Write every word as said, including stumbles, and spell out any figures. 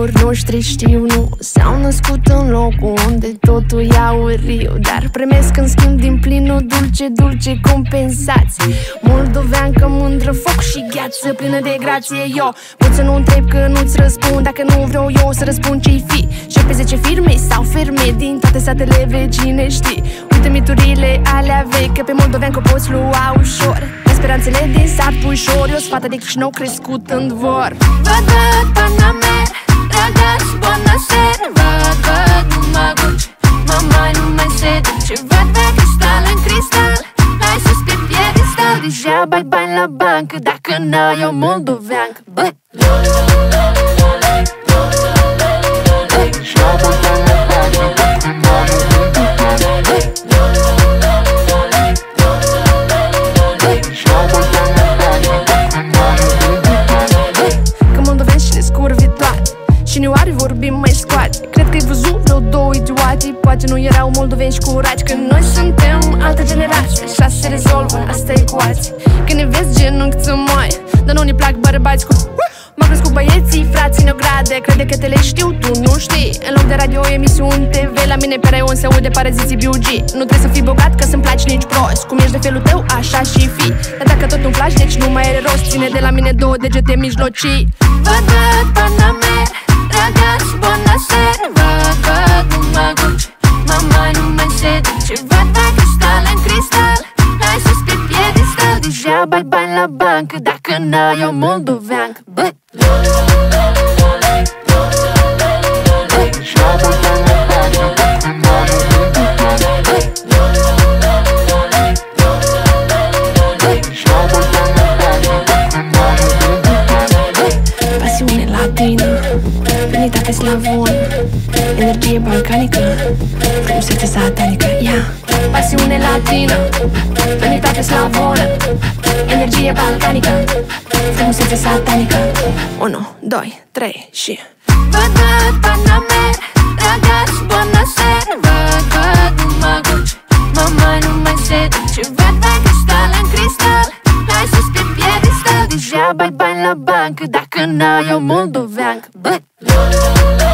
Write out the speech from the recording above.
Copiilor noștri știu, nu s-au născut în locul unde totul e auriu, dar primesc în schimb din plinul dulce, dulce compensații. Moldoveancă mândră, foc și gheață, plină de grație. Eu pot să nu întreb că nu-ți răspund, dacă nu vreau eu să răspund ce-i fi. șaptezeci firme sau ferme din toate satele vecine, știi. Uite miturile alea vechi, că pe moldoveancă poți lua ușor. Speranțele din sat puișor, eu-s fata de Chișinău crescut în dvor. Văd, văd, pana mea, ragazzi, buonasera. Văd, văd, nu mă guci, mă mai nu mai se duce. Văd pe cristal în cristal, hai sus pe piedestal. Degeaba-i bani la bancă dacă n-ai o moldoveancă. Băi! Șinioare vorbim mai scoate. Cred că ai văzut vreo două idioate. Poate nu erau moldoveni și curați, că noi suntem altă generație. Așa se rezolvă, asta e ecuație. Când ne vezi genunchi ți moi, dar nu ne plac bărbați cu... M-am crescut băieții, frații în ogradă. Crede că te le știu, tu nu știi. În loc de radio, emisiuni T V, la mine pe raion se aude paraziții B U G. Nu trebuie să fii bogat ca să-mi placi nici prost. Cum ești de felul tău, așa și fi. Dar dacă tot nu-mi placi, deci nu mai are rost. Ține de la mine două degete mijlocii. Văd, văd, pana mea, ragazzi, buonasera. Văd, văd, nu mă guci, mă mai nu mai se duce. Văd pe cristal în cristal, hai sus pe piedestal. Degeaba-i bani la bancă dacă n-ai o moldoveancă. Băi! Pasiune latină, venitate slavonă, energie balcanică, frumusețe satanică, ia yeah. Pasiune latină, venitate slavonă, energie balcanică, frumusețe satanică. Unu, doi, trei și... Văd, văd, pana mea, ragazzi, buonasera. Văd, văd, nu mă guci, mă mai nu mai se duce. Văd pe cristal în cristal, hai sus pe piedestal. Degeaba-i bani la bancă dacă n-ai o moldoveancă. Băi!